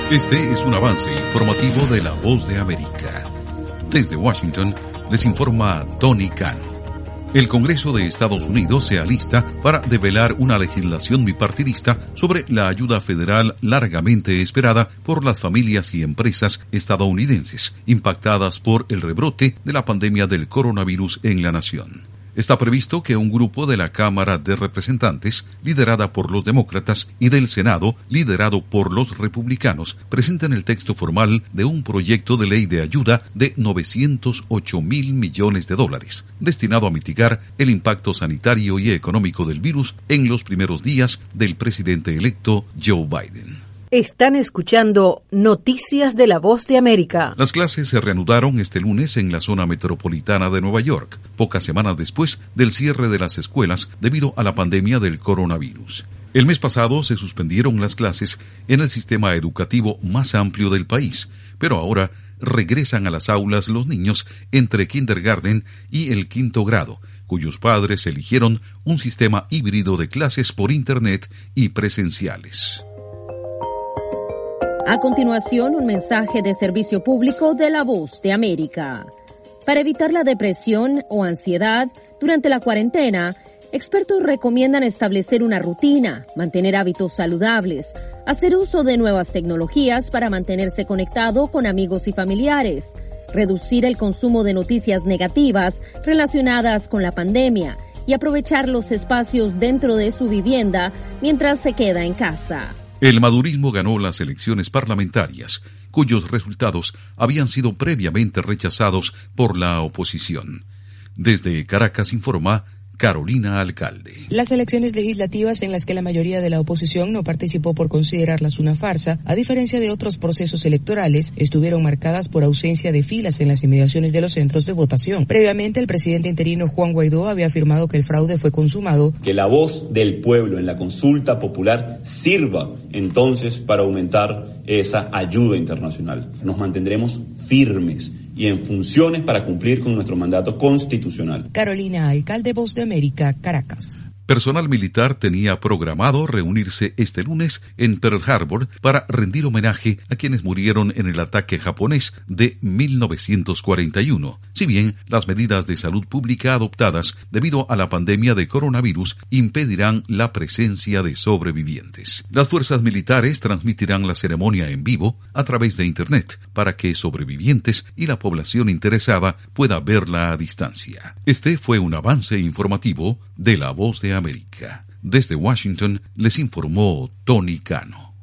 Este es un avance informativo de La Voz de América. Desde Washington les informa Tony Cano. El Congreso de Estados Unidos se alista para develar una legislación bipartidista sobre la ayuda federal largamente esperada por las familias y empresas estadounidenses impactadas por el rebrote de la pandemia del coronavirus en la nación. Está previsto que un grupo de la Cámara de Representantes, liderada por los demócratas, y del Senado, liderado por los republicanos, presenten el texto formal de un proyecto de ley de ayuda de $908 mil millones, destinado a mitigar el impacto sanitario y económico del virus en los primeros días del presidente electo Joe Biden. Están escuchando Noticias de La Voz de América. Las clases se reanudaron este lunes en la zona metropolitana de Nueva York, pocas semanas después del cierre de las escuelas debido a la pandemia del coronavirus. El mes pasado se suspendieron las clases en el sistema educativo más amplio del país, pero ahora regresan a las aulas los niños entre kindergarten y el quinto grado, cuyos padres eligieron un sistema híbrido de clases por Internet y presenciales. A continuación, un mensaje de servicio público de La Voz de América. Para evitar la depresión o ansiedad durante la cuarentena, expertos recomiendan establecer una rutina, mantener hábitos saludables, hacer uso de nuevas tecnologías para mantenerse conectado con amigos y familiares, reducir el consumo de noticias negativas relacionadas con la pandemia y aprovechar los espacios dentro de su vivienda mientras se queda en casa. El madurismo ganó las elecciones parlamentarias, cuyos resultados habían sido previamente rechazados por la oposición. Desde Caracas informa Carolina Alcalde. Las elecciones legislativas en las que la mayoría de la oposición no participó por considerarlas una farsa, a diferencia de otros procesos electorales, estuvieron marcadas por ausencia de filas en las inmediaciones de los centros de votación. Previamente, el presidente interino Juan Guaidó había afirmado que el fraude fue consumado. Que la voz del pueblo en la consulta popular sirva entonces para aumentar esa ayuda internacional. Nos mantendremos firmes y en funciones para cumplir con nuestro mandato constitucional. Carolina Alcalde, Voz de América, Caracas. Personal militar tenía programado reunirse este lunes en Pearl Harbor para rendir homenaje a quienes murieron en el ataque japonés de 1941. Si bien las medidas de salud pública adoptadas debido a la pandemia de coronavirus impedirán la presencia de sobrevivientes. Las fuerzas militares transmitirán la ceremonia en vivo a través de Internet para que sobrevivientes y la población interesada pueda verla a distancia. Este fue un avance informativo de La Voz de América. Desde Washington les informó Tony Cano.